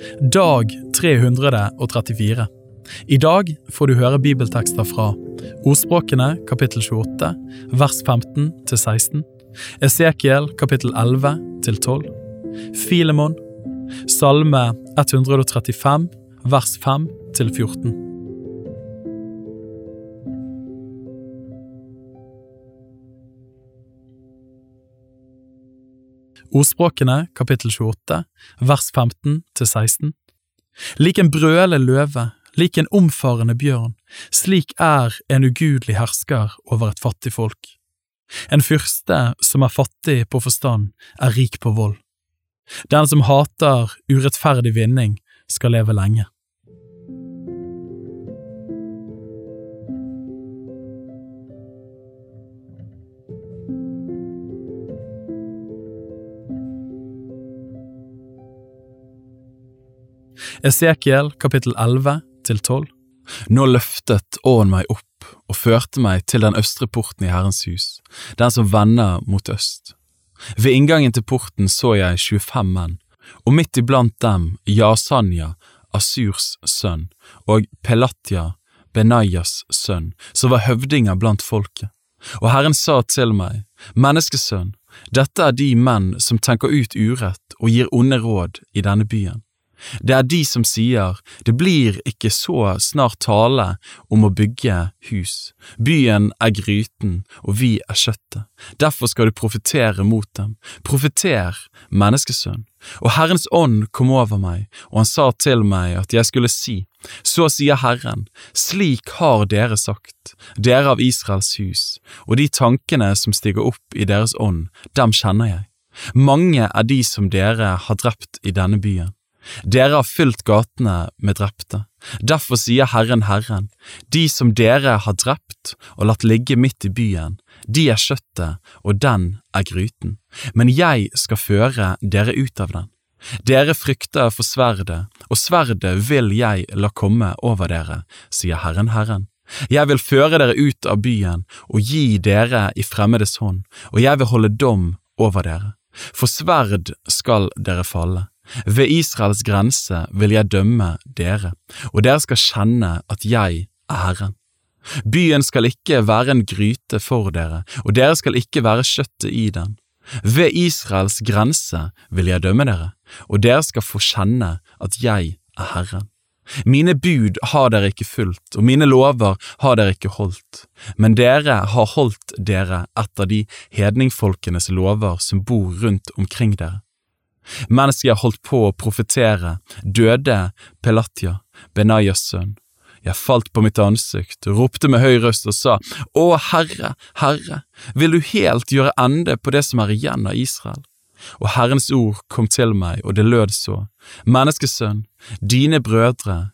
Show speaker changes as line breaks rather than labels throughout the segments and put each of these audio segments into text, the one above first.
Dag 334. I dag får du høre bibeltekster fra Ordspråkene kapittel 28, vers 15-16, Esekiel kapittel 11-12, Filemon, Salme 135, vers 5-14. Ordspråkene kapittel 28, vers 15-16. Lik en brølende løve, lik en omfarende bjørn, slik en ugudelig hersker over et fattig folk. En fyrste som fattig på forstand, rik på vold. Den som hater urettferdig vinning, skal leve lenge. Esekiel kapittel 11-12. Nå løftet ånden meg opp og førte meg til den østre porten i Herrens hus, den som vender mot øst. Ved inngangen til porten så jeg 25 menn, og midt iblant dem Jasanja, Assurs sønn, og Pelatja, Benajas sønn, som var høvdinger blant folket. Og Herren sa til meg, menneskesønn, dette de menn som tenker ut urett og gir onde råd i denne byen. Det de som sier, det blir ikke så snart tale om å bygge hus. Byen gryten, og vi kjøttet. Derfor skal du profetere mot dem. Profeter, menneskesønn. Og Herrens ånd kom over meg, og han sa til meg at jeg skulle si, så sier Herren, slik har dere sagt, dere av Israels hus, og de tankene som stiger opp i deres ånd, dem kjenner jeg. Mange de som dere har drept i denne byen. Dere har fylt gatene med drepte. Derfor sier Herren, de som dere har drept og latt ligge midt i byen, de kjøttet, og den gryten. Men jeg skal føre dere ut av den. Dere frykter for sverdet, og sverdet vil jeg la komme over dere, sier Herren. Jeg vil føre dere ut av byen og gi dere i fremmedes hånd, og jeg vil holde dom over dere. For sverd skal dere falle. Ved Israels grense vil jeg dømme dere, og dere skal kjenne at jeg Herren. Byen skal ikke være en gryte for dere, og dere skal ikke være kjøttet i den. Ved Israels grense vil jeg dømme dere, og dere skal få kjenne at jeg Herren. Mine bud har dere ikke fulgt, og mine lover har dere ikke holdt, men dere har holdt dere etter de hedningfolkenes lover som bor rundt omkring dere. Mens jeg holdt på å profetere, døde Pelatja, Benajas sønn. Jeg falt på mitt ansikt, ropte med høy røst og sa, «Å Herre, vil du helt gjøre ende på det som igjen av Israel?» Og Herrens ord kom til meg, og det lød så, «Menneskesønn, dine brødre,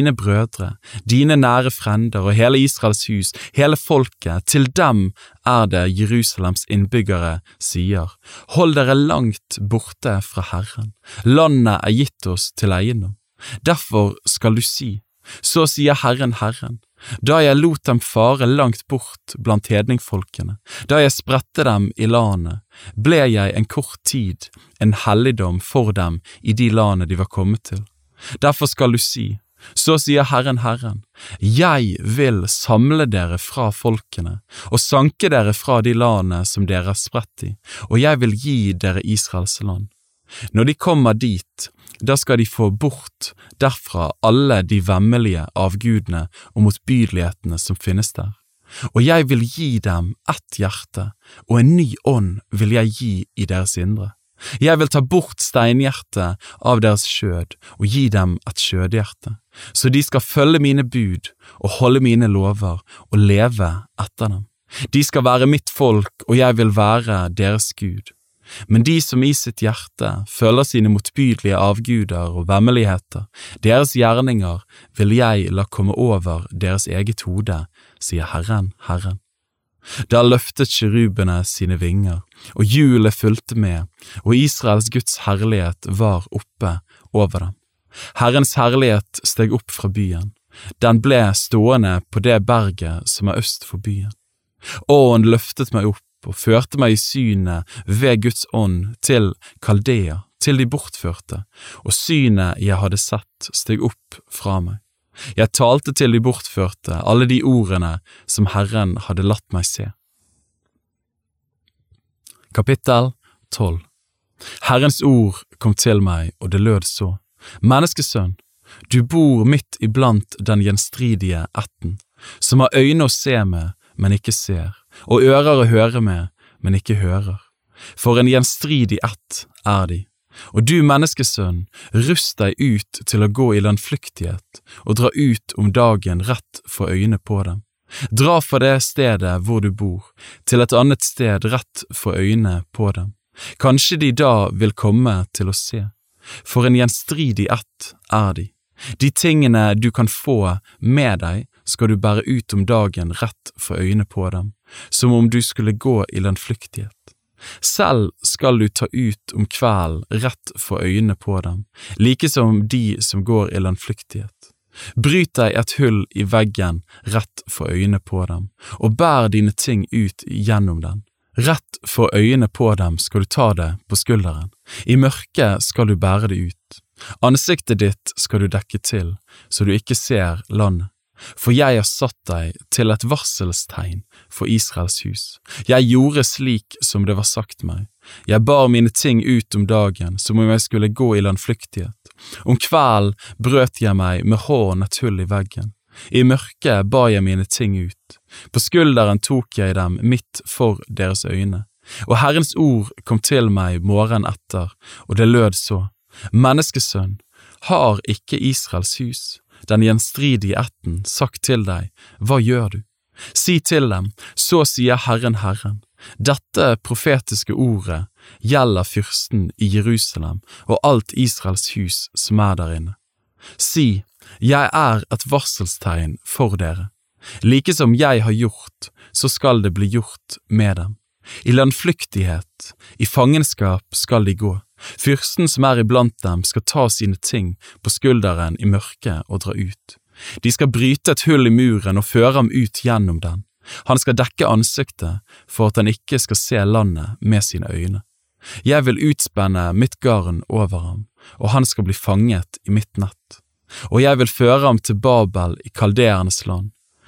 dine nære frender og hele Israels hus, hele folket, til dem det Jerusalems innbyggere sier, hold dere langt borte fra Herren. Landet gitt oss til eiendom. Derfor skal du si, så sier Herren, da jeg lot dem fare langt bort blant hedningfolkene, da jeg spredte dem i landet, ble jeg en kort tid en helligdom for dem i de landet de var kommet til. Derfor skal du si, så sier Herren, jeg vil samle dere fra folkene, og sanke dere fra de landene som dere har spredt i, og jeg vil gi dere Israels land. Når de kommer dit, da skal de få bort derfra alle de vemmelige avgudene og motbydelighetene som finnes der. Og jeg vil gi dem ett hjerte, og en ny ånd vil jeg gi i deres indre. Jeg vil ta bort steinhjertet av deres skjød og gi dem et skjødhjerte, så de skal følge mine bud og holde mine lover og leve etter dem. De skal være mitt folk, og jeg vil være deres Gud. Men de som i sitt hjerte følger sine motbydelige avguder og vemmeligheter, deres gjerninger vil jeg la komme over deres eget hode, sier Herren. Da løftet kjerubene sine vinger, og hjulet fulgte med, og Israels Guds herlighet var oppe over dem. Herrens herlighet steg opp fra byen. Den ble stående på det berget som øst for byen. Ånden løftet meg opp og førte meg i synet ved Guds ånd til Kaldea, til de bortførte, og synet jeg hadde sett steg opp fra meg. Jeg talte til de bortførte alle de ordene som Herren hadde latt meg se. Kapittel 12. Herrens ord kom til meg, og det lød så: Menneskesønn, du bor midt iblant den gjenstridige ætten, som har øyne å se med, men ikke ser, og ører å høre med, men ikke hører. For en gjenstridig ett er de. Og du, menneskesønn, rust deg ut til å gå i landflyktighet, og dra ut om dagen rett for øynene på dem. Dra fra det stedet hvor du bor, til et annet sted rett for øynene på dem. Kanskje de da vil komme til å se. For en gjenstridig ett er de. De tingene du kan få med deg, skal du bære ut om dagen rett for øynene på dem, som om du skulle gå i landflyktighet. Selv skal du ta ut om kvelden rett for øynene på dem, like som de som går i landflyktighet. Bryt deg et hull i veggen rett for øynene på dem, og bær dine ting ut gjennom den. Rett for øynene på dem skal du ta det på skulderen. I mørket skal du bære det ut. Ansiktet ditt skal du dekke til, så du ikke ser landet. For jeg har satt deg til et varselstegn for Israels hus. Jeg gjorde slik som det var sagt meg. Jeg bar mine ting ut om dagen, som om jeg skulle gå i landflyktighet. Om kvelden brøt jeg meg med hånden et hull i veggen. I mørket bar jeg mine ting ut. På skulderen tok jeg dem midt for deres øyne. Og Herrens ord kom til meg morgen etter, og det lød så: Menneskesønn, har ikke Israels hus, den gjenstridige ætten, sagt til deg: Hva gjør du? Si til dem: Så sier Herren, Herren. Dette profetiske ordet gjelder fyrsten i Jerusalem og alt Israels hus som er der inne. Si: Jeg er et varselstegn for dere. Like som jeg har gjort, så skal det bli gjort med dem. I landflyktighet, i fangenskap skal de gå. Fyrsten som er iblant dem skal ta sine ting på skulderen i mørket og dra ut. De skal bryte et hull i muren og føre ham ut gjennom den. Han skal dekke ansiktet for at han ikke skal se landet med sine øyne. Jeg vil utspenne mitt garn over ham, og han skal bli fanget i mitt nett. Og jeg vil føre ham til Babel i kaldeernes land.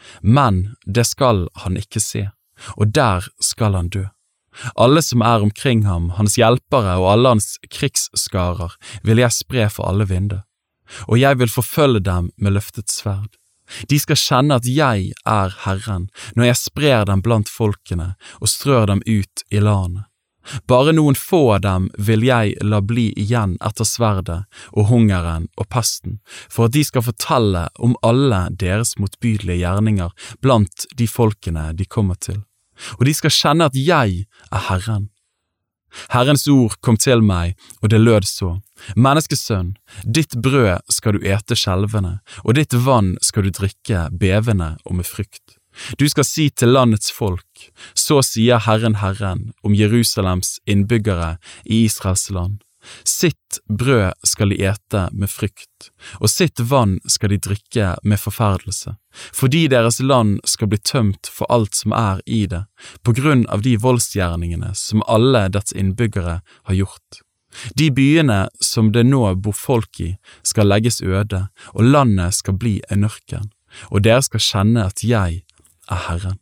Men det skal han ikke se, og der skal han dø. Alle som er omkring ham, hans hjelpere og alle hans krigsskarer, vil jeg spre for alle vinder. Og jeg vil forfølge dem med løftet sverd. De skal kjenne at jeg er Herren, når jeg sprer dem blant folkene og strør dem ut i landet. Bare noen få av dem vil jeg la bli igjen etter sverdet og hungeren og pesten, for at de skal fortelle om alle deres motbydelige gjerninger blant de folkene de kommer til. Og de skal kjenne at jeg er Herren. Herrens ord kom til meg, og det lød så: Menneskesønn, ditt brød skal du ete skjelvende, og ditt vann skal du drikke bevende og med frykt. Du skal si til landets folk: Så sier Herren, Herren, om Jerusalems innbyggere i Israels land. Sitt brød skal de ete med frykt, og sitt vann skal de drikke med forferdelse, fordi deres land skal bli tømt for alt som er i det, på grunn av de voldsgjerningene som alle dets innbyggere har gjort. De byene som det nå bor folk i, skal legges øde, og landet skal bli en ørken, og dere skal kjenne at jeg er Herren.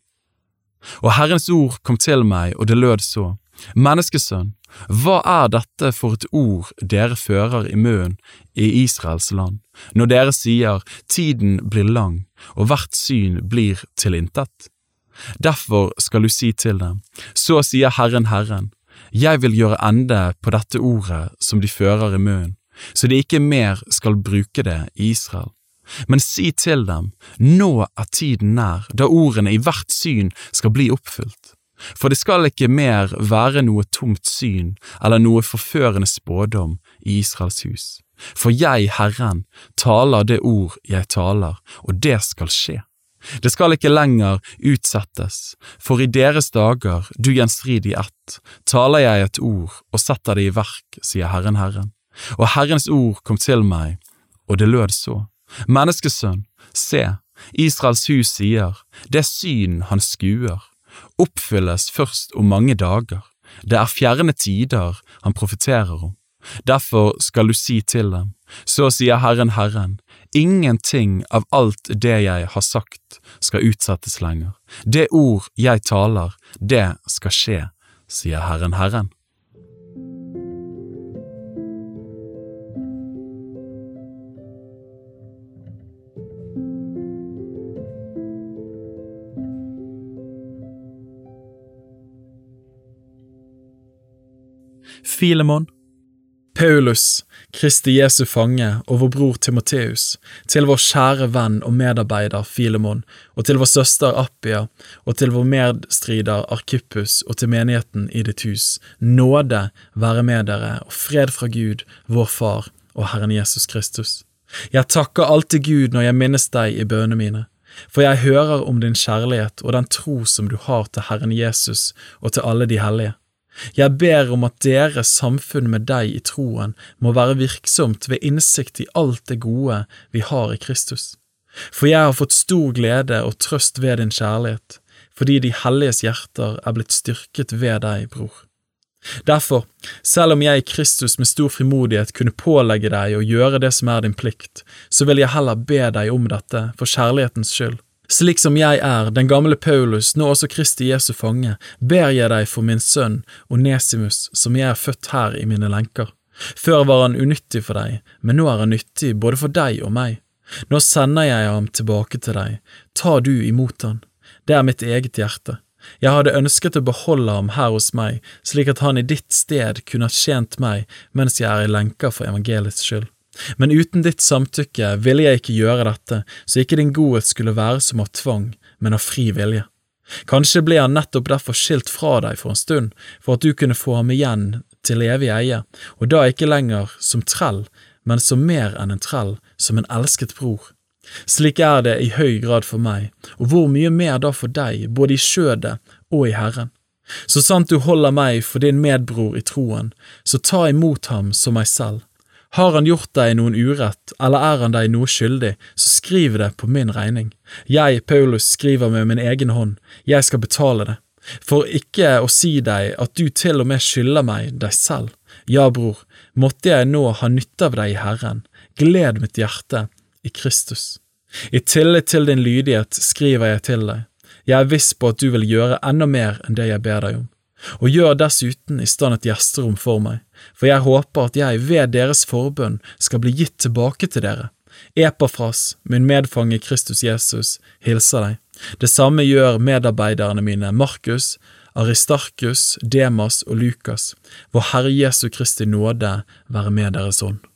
Og Herrens ord kom til meg, og det lød så: Menneskesønn, hva er dette for et ord dere fører i munnen i Israels land, når dere sier: tiden blir lang, og hvert syn blir til intet? Derfor skal du si til dem: Så sier Herren, Herren, jeg vil gjøre ende på dette ordet som de fører i munnen, så de ikke mer skal bruke det i Israel. Men si til dem: nå er tiden nær, da ordene i hvert syn skal bli oppfylt. For det skal ikke mer være noe tomt syn eller noe forførende spådom i Israels hus. For jeg, Herren, taler det ord jeg taler, og det skal skje. Det skal ikke lenger utsettes, for i deres dager, du gjenstridig ett, taler jeg et ord og setter det i verk, sier Herren, Herren. Og Herrens ord kom til meg, og det lød så: Menneskesønn, se, Israels hus sier: det syn han skuer oppfylles først om mange dager. Det er fjerne tider han profeterer om. Derfor skal du si til dem, så sier Herren Herren, ingenting av alt det jeg har sagt skal utsettes lenger. Det ord jeg taler, det skal skje, sier Herren Herren. Filemon, Paulus, Kristi Jesu fange og vår bror Timoteus, til vår kjære venn og medarbeider Filemon, og til vår søster Appia, og til vår medstrider Arkippus, og til menigheten i ditt hus, nåde være med dere, og fred fra Gud, vår far, og Herren Jesus Kristus. Jeg takker alltid Gud når jeg minnes deg i bønene mine, for jeg hører om din kjærlighet og den tro som du har til Herren Jesus og til alle de hellige. Jeg ber om at deres samfunn med deg i troen må være virksomt ved innsikt i alt det gode vi har i Kristus. For jeg har fått stor glede og trøst ved din kjærlighet, fordi de helliges hjerter er blitt styrket ved deg, bror. Derfor, selv om jeg i Kristus med stor frimodighet kunne pålegge deg å gjøre det som er din plikt, så vil jeg heller be deg om dette for kjærlighetens skyld. Slik som jeg er, den gamle Paulus, nå også Kristi Jesu fange, ber jeg deg for min sønn, Onesimus, som jeg er født her i mine lenker. Før var han unyttig for deg, men nå er han nyttig både for deg og meg. Nå sender jeg ham tilbake til deg. Ta du imot han. Det er mitt eget hjerte. Jeg hadde ønsket å beholde ham her hos meg, slik at han i ditt sted kunne ha tjent meg mens jeg er i lenker for evangeliets skyld. Men uten ditt samtykke ville jeg ikke gjøre dette, så ikke din godhet skulle være som av tvang, men av fri vilje. Kanskje ble han nettopp derfor skilt fra deg for en stund, for at du kunne få ham igjen til evig eie, og da ikke lenger som trell, men som mer enn en trell, som en elsket bror. Slik er det i høy grad for meg, og hvor mye mer da for deg, både i skjødet og i Herren. Så sant du holder meg for din medbror i troen, så ta imot ham som meg selv. Har han gjort deg noen urett, eller er han deg noe skyldig, så skriv det på min regning. Jeg, Paulus, skriver med min egen hånd. Jeg skal betale det. For ikke å si deg at du til og med skylder meg deg selv. Ja, bror, måtte jeg nå ha nytte av deg i Herren. Gled mitt hjerte i Kristus. I tillit til din lydighet skriver jeg til deg. Jeg er viss på at du vil gjøre enda mer enn det jeg ber deg om. Og gjør dessuten i stand et gjesterom for meg, for jeg håper at jeg ved deres forbønn skal bli gitt tilbake til dere. Epafras, min medfange Kristus Jesus, hilser deg. Det samme gjør medarbeiderne mine Markus, Aristarkus, Demas og Lukas. Vår Herre Jesu Kristi nåde være med deres ånd.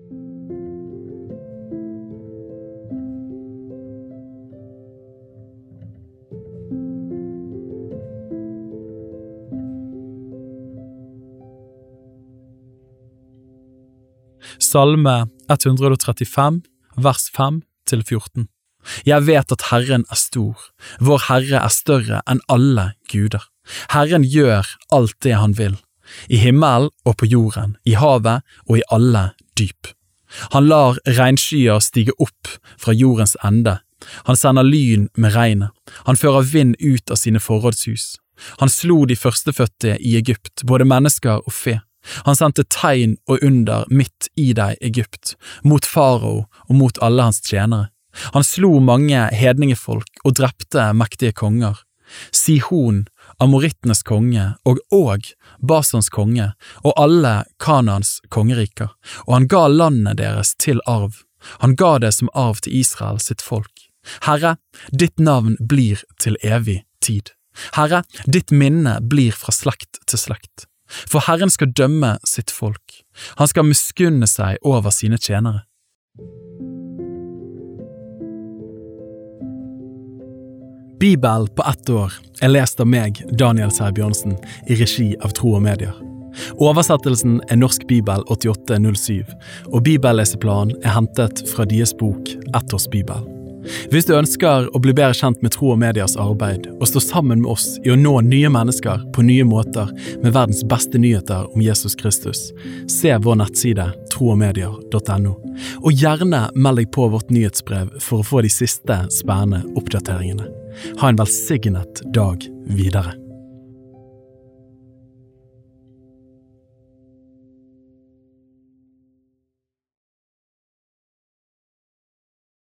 Salme 135, vers 5-14. Jeg vet at Herren er stor, vår Herre er større enn alle guder. Herren gjør alt det han vil, i himmelen og på jorden, i havet og i alle dyp. Han lar regnskyer stige opp fra jordens ende. Han sender lyn med regnet. Han fører vind ut av sine forrådshus. Han slo de førstefødte i Egypt, både mennesker og fe. Han sendte tegn og under midt i deg, Egypt, mot farao og mot alle hans tjenere. Han slo mange hedningefolk og drepte mektige konger. Sihon, Amorittenes konge, og Basans konge, og alle Kanaans kongeriker, og han ga landet deres til arv. Han ga det som arv til Israel sitt folk. Herre, ditt navn blir til evig tid. Herre, ditt minne blir fra slekt til slekt. For Herren skal dømme sitt folk. Han skal miskunne seg over sine tjenere. Bibel på 1 år er lest av meg, Daniel Sæbjørnsen, i regi av Tro og Medier. Oversettelsen er Norsk Bibel 8807, og bibelleseplanen er hentet fra deres bok 1 års Bibel. Hvis du ønsker å bli bedre kjent med Tro og Medias arbeid, og stå sammen med oss i å nå nye mennesker på nye måter med verdens beste nyheter om Jesus Kristus, se vår nettside troogmedier.no, og gjerne meld deg på vårt nyhetsbrev for å få de siste spennende oppdateringene. Ha en velsignet dag videre.